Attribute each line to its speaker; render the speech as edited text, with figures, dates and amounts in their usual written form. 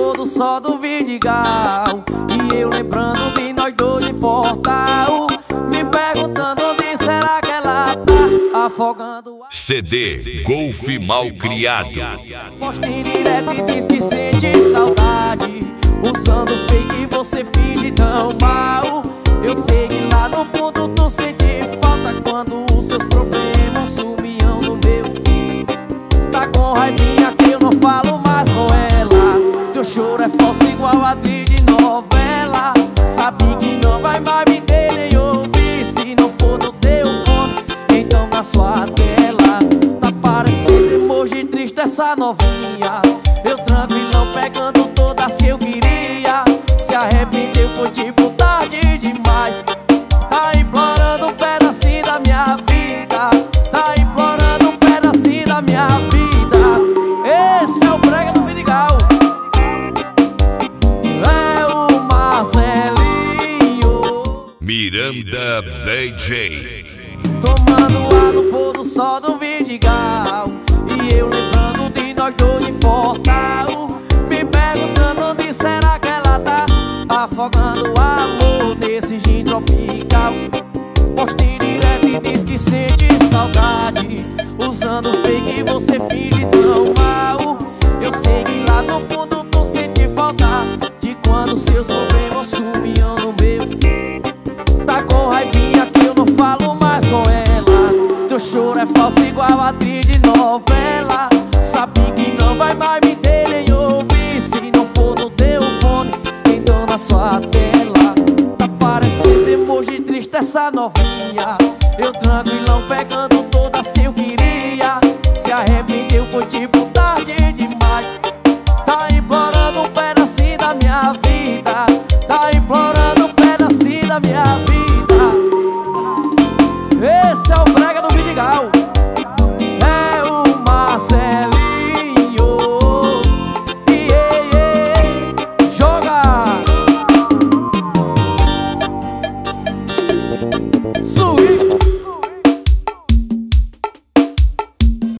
Speaker 1: pôr do sol do Vidigal, e eu lembrando de nós dois em Fortal, me perguntando onde será que ela tá, afogando a...
Speaker 2: CD Golf Malcriado.
Speaker 1: Posta em direto e diz que sente saudade, usando fake você finge tão mal. Eu sei que lá no fundo tu sente falta quando os seus problemas sumiam no meu. Tá com raivinha que eu não falo mais com ela. Teu choro é falso igual a atriz de novela. Sabe que não vai mais me ter nem ouvir se não for no teu fone, então na sua tela. Tá parecendo emoji triste essa novinha. Eu tranquilão pegando todas que eu queria. Se arrependeu foi tipo tarde demais. Tá implorando um pedacinho da minha vida. Tá implorando um pedacinho da minha vida. Esse é o brega do Vidigal. É o Marcelinho
Speaker 2: Miranda DJ.
Speaker 1: tomando ar no pôr do sol do Vidigal, e eu lembrando de nós dois em Fortal, me perguntando onde será que ela tá, afogando o amor nesse gin tropical. Posta em direto e diz que sente saudade, usando fake você finge tão mal. Eu sei que lá no fundo tu sente falta de quando seus problemas sumiam no meu. Tá com raivinha que eu não falo mais com ela. Teu choro é falso igual a atriz de novela. Sabe que não vai mais me ter nem ouvir se não for no teu fone, então na sua tela. Tá parecendo emoji triste essa novinha. Eu tranquilão pegando todas que eu queria. Se arrependeu foi tipo tarde demais. Tá implorando um pedacinho da minha vida. Tá implorando um pedacinho da minha